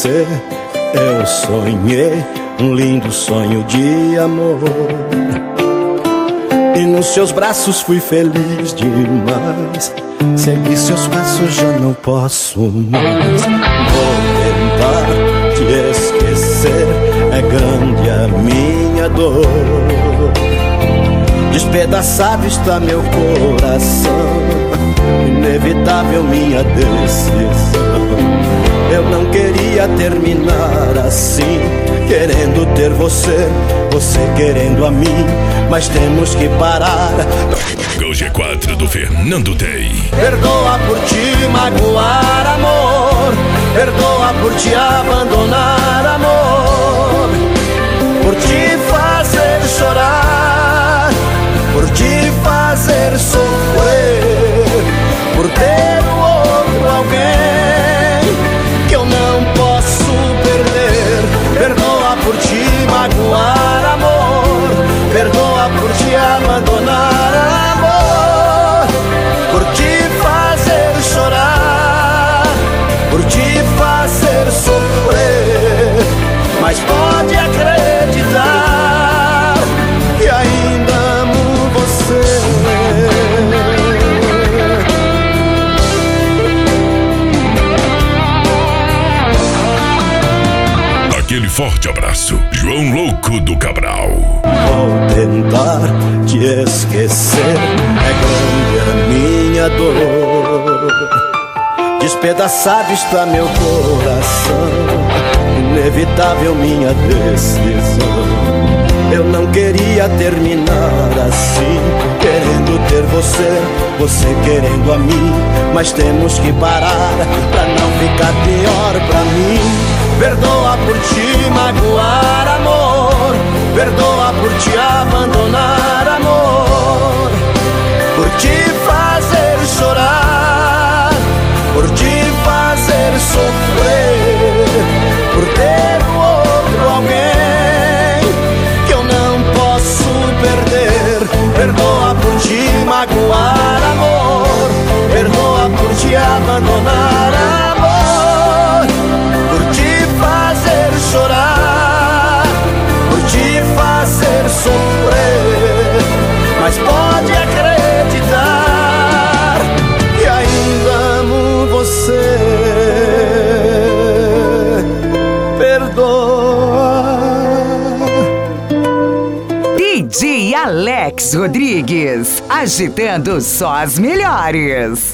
você eu sonhei um lindo sonho de amor, e nos seus braços fui feliz demais. Segui seus passos, já não posso mais. Vou tentar te esquecer, é grande a minha dor. Despedaçado está meu coração, inevitável minha decisão. Eu não queria terminar assim, querendo ter você, você querendo a mim, mas temos que parar. O G4 do Fernando Tey. Perdoa por te magoar, amor. Perdoa por te abandonar, amor. Por te fazer chorar, por te fazer sofrer, por ter um outro alguém que eu não posso perder. Perdoa por te magoar, amor. Perdoa por te abandonar, amor. Por te fazer chorar, por te fazer sofrer. Mas pode acreditar que ainda amo você. Aquele forte abraço, João Louco do Cabral. Vou tentar te esquecer, é grande a minha dor. Despedaçado está meu coração, inevitável minha decisão. Eu não queria terminar assim, querendo ter você, você querendo a mim, mas temos que parar pra não ficar pior pra mim. Perdoa por te magoar, amor. Perdoa por te abandonar, amor. Por te fazer chorar, por te fazer sofrer, por ter um outro alguém que eu não posso perder. Perdoa por te magoar, amor. Perdoa por te abandonar, amor. Por te fazer chorar, por te fazer sofrer. Mas pode acreditar que ainda amo você. Perdoa. DJ Alex Rodrigues, agitando só as melhores.